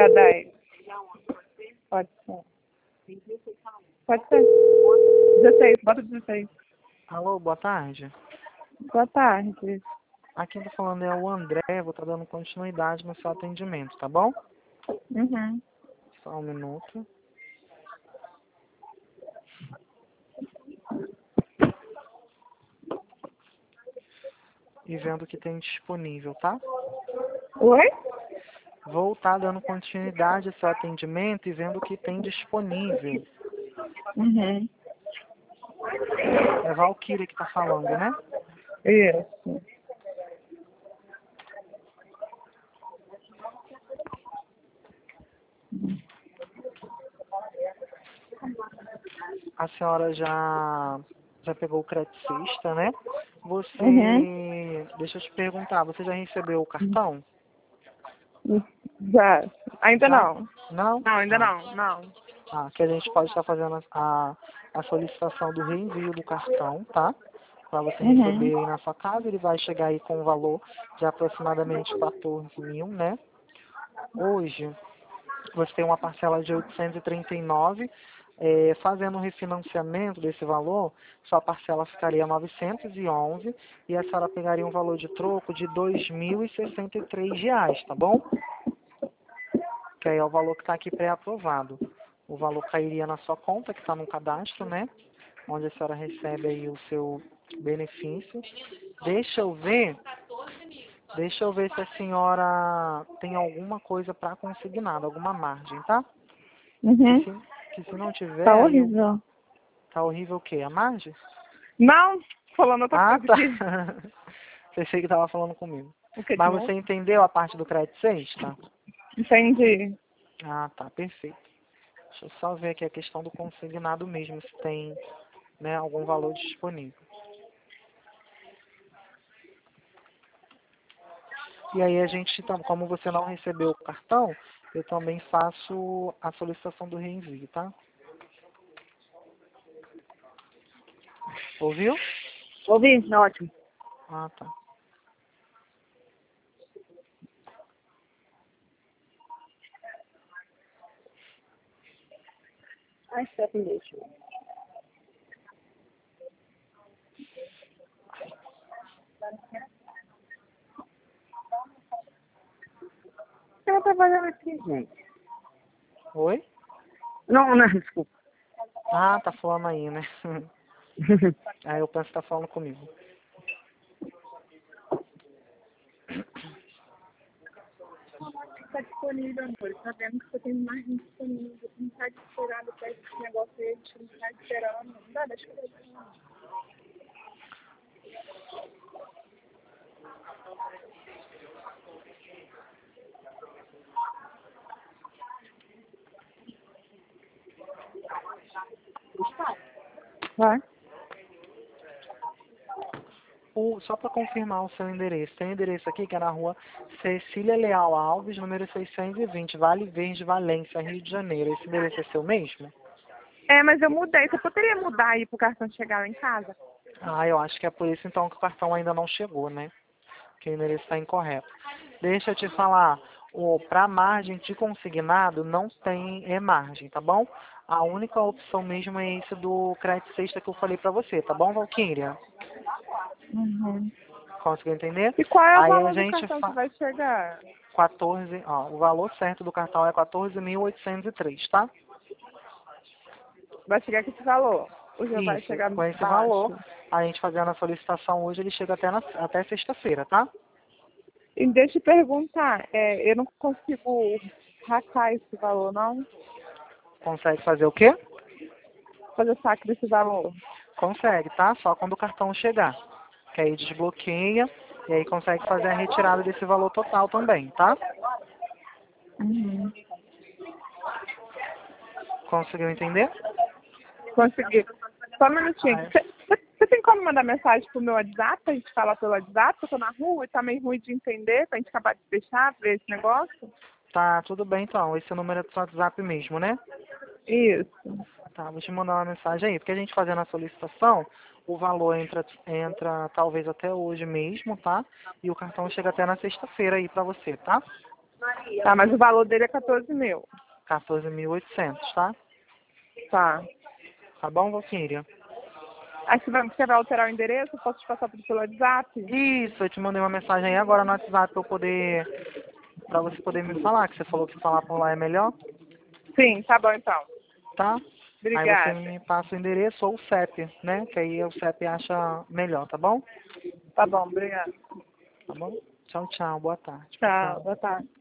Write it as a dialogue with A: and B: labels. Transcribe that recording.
A: Dia 10. Pode ser. Pode ser. 16, bota 16.
B: Alô, boa tarde.
A: Boa tarde.
B: Aqui quem tá falando é o André, vou estar dando continuidade no seu atendimento, tá bom?
A: Uhum.
B: Só um minuto. E vendo o que tem disponível, tá?
A: Oi?
B: Vou estar dando continuidade ao seu atendimento e vendo o que tem disponível.
A: Uhum.
B: É Valquíria que tá falando, né?
A: Isso.
B: A senhora já pegou o Credicista, né?
A: Uhum.
B: Deixa eu te perguntar, você já recebeu o cartão?
A: Já. Ainda
B: Já?
A: não.
B: Não?
A: Não, ainda não. Não.
B: Que a gente pode estar fazendo a solicitação do reenvio do cartão, tá? Para você
A: Uhum.
B: receber aí na sua casa, ele vai chegar aí com um valor de aproximadamente 14 mil, né? Hoje, você tem uma parcela de 839, fazendo o refinanciamento desse valor, sua parcela ficaria 911 e a senhora pegaria um valor de troco de R$ 2.063, tá bom? Que aí é o valor que está aqui pré-aprovado. O valor cairia na sua conta, que está no cadastro, né? Onde a senhora recebe aí o seu benefício. Deixa eu ver se a senhora tem alguma coisa para consignado, alguma margem, tá? Que
A: Uhum.
B: se, que se não tiver,
A: Tá
B: aí
A: horrível.
B: tá horrível o quê? A margem?
A: Não, falando outra
B: Ah,
A: coisa
B: tá.
A: aqui.
B: Pensei que tava falando comigo.
A: O que de
B: Mas você
A: novo?
B: entendeu a parte do crédito 6, tá?
A: Entendi.
B: Ah, tá, perfeito. Deixa eu só ver aqui a questão do consignado mesmo, se tem, né, algum valor disponível. E aí a gente, como você não recebeu o cartão, eu também faço a solicitação do reenvio, tá? Ouviu?
A: Ouvi? Ótimo.
B: Ah, tá.
A: Ai, Stephanie, deixa. O que ela tá fazendo aqui, gente?
B: Oi?
A: Não, não, desculpa.
B: Ah, tá falando aí, né? Aí eu penso que tá falando comigo.
A: Está disponível, amor. Sabemos que você tem mais disponível. Não está desesperado para esse negócio aí. A gente não está esperando. Não dá, deixa eu ver. Vai.
B: Só para confirmar o seu endereço. Tem um endereço aqui que é na rua Cecília Leal Alves, número 620, Vale Verde, Valência, Rio de Janeiro. Esse endereço é seu mesmo?
A: É, mas eu mudei. Você poderia mudar aí pro cartão chegar lá em casa?
B: Ah, eu acho que é por isso então que o cartão ainda não chegou, né? Que o endereço está incorreto. Deixa eu te falar, para margem de consignado não tem margem, tá bom? A única opção mesmo é esse do crédito sexta que eu falei para você, tá bom, Valquíria?
A: Uhum.
B: Conseguiu entender?
A: E qual é o
B: Aí a
A: valor do
B: gente
A: cartão que vai chegar?
B: 14, ó, o valor certo do cartão é 14.803, tá?
A: Vai chegar com esse valor? Ou já vai
B: Isso,
A: chegar
B: com esse valor,
A: baixo?
B: a gente fazendo a solicitação hoje, ele chega até sexta-feira, tá?
A: E deixa eu perguntar. Eu não consigo racar esse valor, não?
B: Consegue fazer o quê?
A: Fazer saque desse valor.
B: Consegue, tá? Só quando o cartão chegar. Que aí desbloqueia e aí consegue fazer a retirada desse valor total também, tá?
A: Uhum.
B: Conseguiu entender?
A: Consegui. Só um minutinho.
B: Ah, é.
A: Você tem como mandar mensagem pro meu WhatsApp, pra gente falar pelo WhatsApp? Eu tô na rua e tá meio ruim de entender, pra gente acabar de fechar, ver esse negócio?
B: Tá, tudo bem então. Esse número é do seu WhatsApp mesmo, né?
A: Isso.
B: Tá, vou te mandar uma mensagem aí. Porque a gente fazendo a solicitação, o valor entra talvez até hoje mesmo, tá? E o cartão chega até na sexta-feira aí pra você, tá?
A: Tá, mas o valor dele é 14 mil.
B: 14.800, tá?
A: Tá.
B: Tá bom, Valquíria?
A: Aí você vai alterar o endereço? Eu posso te passar pelo WhatsApp?
B: Isso, eu te mandei uma mensagem aí agora no WhatsApp pra você poder me falar, que você falou que falar por lá é melhor,
A: Sim, tá bom então.
B: tá? Aí você
A: Obrigada.
B: me passa o endereço ou o CEP, né? Que aí o CEP acha melhor, tá bom?
A: Tá bom, obrigada.
B: Tá bom? Tchau, tchau. Boa tarde.
A: Tchau, boa tarde.